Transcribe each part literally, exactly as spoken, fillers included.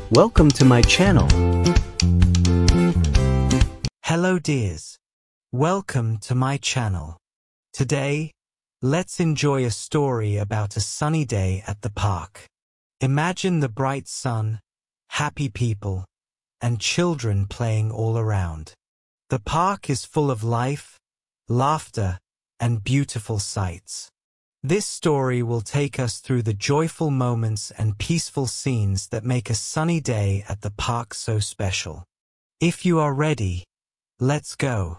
Welcome to my channel. Hello dears. Welcome to my channel. Today, let's enjoy a story about a sunny day at the park. Imagine the bright sun, happy people, and children playing all around. The park is full of life, laughter, and beautiful sights. This story will take us through the joyful moments and peaceful scenes that make a sunny day at the park so special. If you are ready, let's go.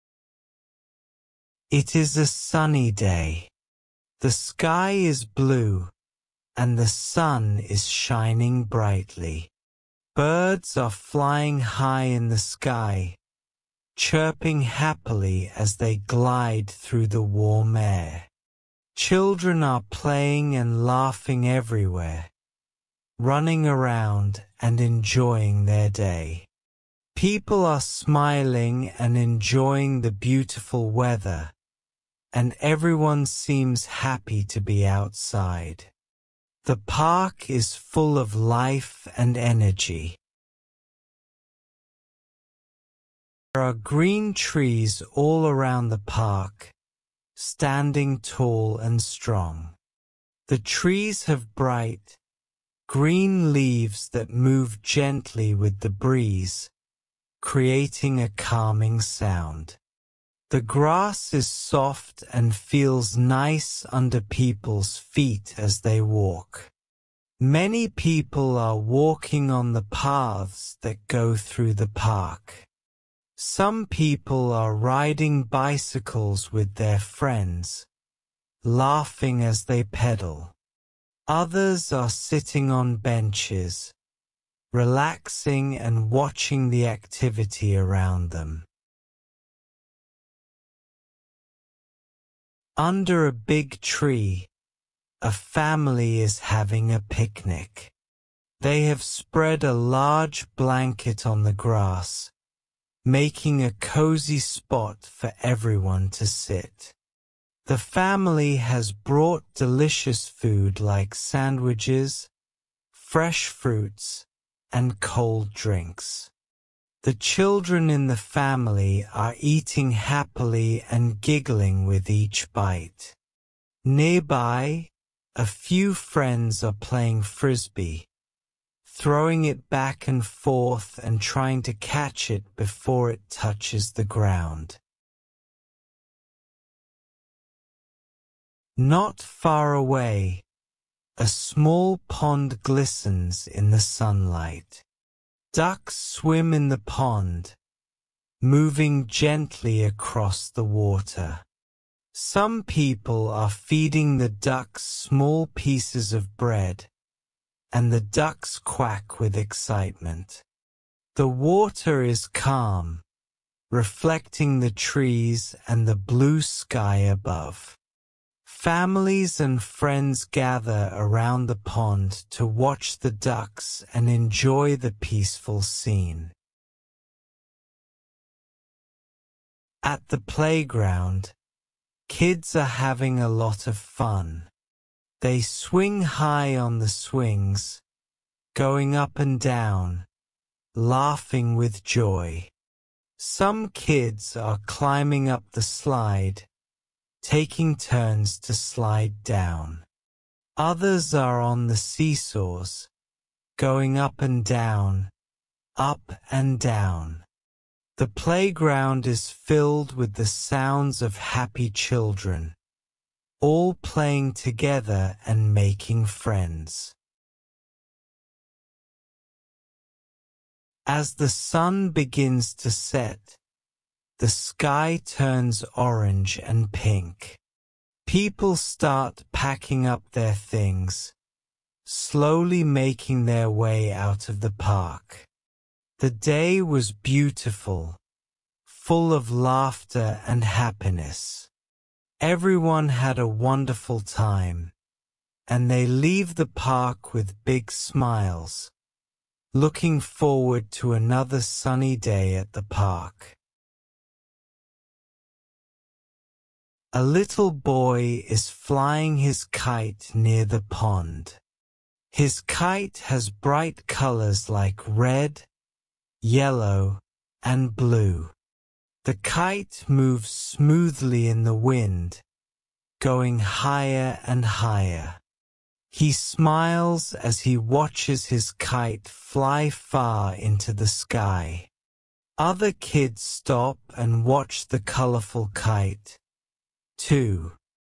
It is a sunny day. The sky is blue, and the sun is shining brightly. Birds are flying high in the sky, chirping happily as they glide through the warm air. Children are playing and laughing everywhere, running around and enjoying their day. People are smiling and enjoying the beautiful weather, and everyone seems happy to be outside. The park is full of life and energy. There are green trees all around the park, standing tall and strong. The trees have bright, green leaves that move gently with the breeze, creating a calming sound. The grass is soft and feels nice under people's feet as they walk. Many people are walking on the paths that go through the park. Some people are riding bicycles with their friends, laughing as they pedal. Others are sitting on benches, relaxing and watching the activity around them. Under a big tree, a family is having a picnic. They have spread a large blanket on the grass, making a cozy spot for everyone to sit. The family has brought delicious food like sandwiches, fresh fruits, and cold drinks. The children in the family are eating happily and giggling with each bite. Nearby, a few friends are playing frisbee, throwing it back and forth and trying to catch it before it touches the ground. Not far away, a small pond glistens in the sunlight. Ducks swim in the pond, moving gently across the water. Some people are feeding the ducks small pieces of bread, and the ducks quack with excitement. The water is calm, reflecting the trees and the blue sky above. Families and friends gather around the pond to watch the ducks and enjoy the peaceful scene. At the playground, kids are having a lot of fun. They swing high on the swings, going up and down, laughing with joy. Some kids are climbing up the slide, taking turns to slide down. Others are on the seesaws, going up and down, up and down. The playground is filled with the sounds of happy children, all playing together and making friends. As the sun begins to set, the sky turns orange and pink. People start packing up their things, slowly making their way out of the park. The day was beautiful, full of laughter and happiness. Everyone had a wonderful time, and they leave the park with big smiles, looking forward to another sunny day at the park. A little boy is flying his kite near the pond. His kite has bright colors like red, yellow, and blue. The kite moves smoothly in the wind, going higher and higher. He smiles as he watches his kite fly far into the sky. Other kids stop and watch the colorful kite, too.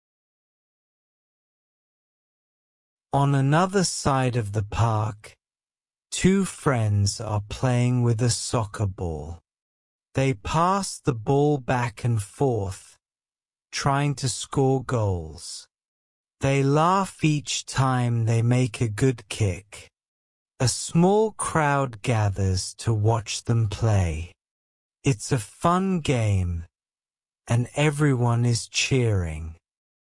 On another side of the park, two friends are playing with a soccer ball. They pass the ball back and forth, trying to score goals. They laugh each time they make a good kick. A small crowd gathers to watch them play. It's a fun game, and everyone is cheering.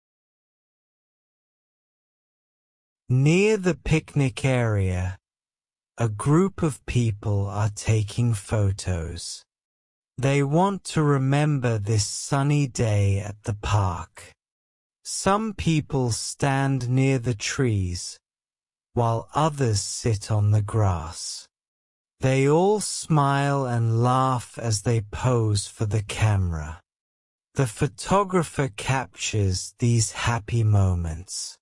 Near the picnic area, a group of people are taking photos. They want to remember this sunny day at the park. Some people stand near the trees, while others sit on the grass. They all smile and laugh as they pose for the camera. The photographer captures these happy moments.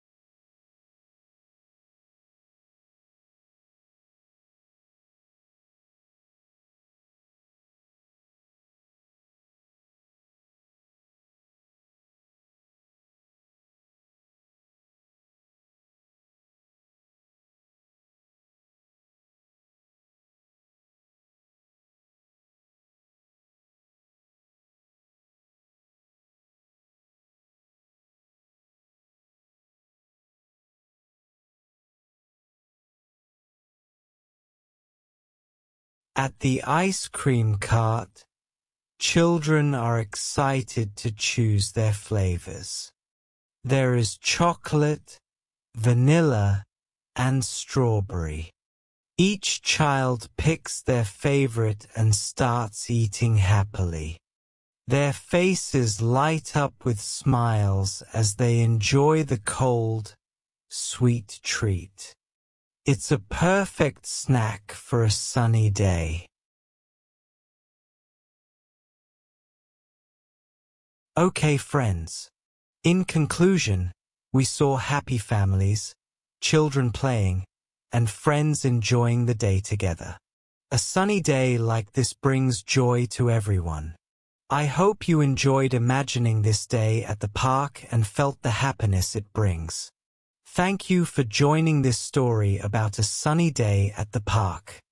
At the ice cream cart, children are excited to choose their flavors. There is chocolate, vanilla, and strawberry. Each child picks their favorite and starts eating happily. Their faces light up with smiles as they enjoy the cold, sweet treat. It's a perfect snack for a sunny day. Okay, friends. In conclusion, we saw happy families, children playing, and friends enjoying the day together. A sunny day like this brings joy to everyone. I hope you enjoyed imagining this day at the park and felt the happiness it brings. Thank you for joining this story about a sunny day at the park.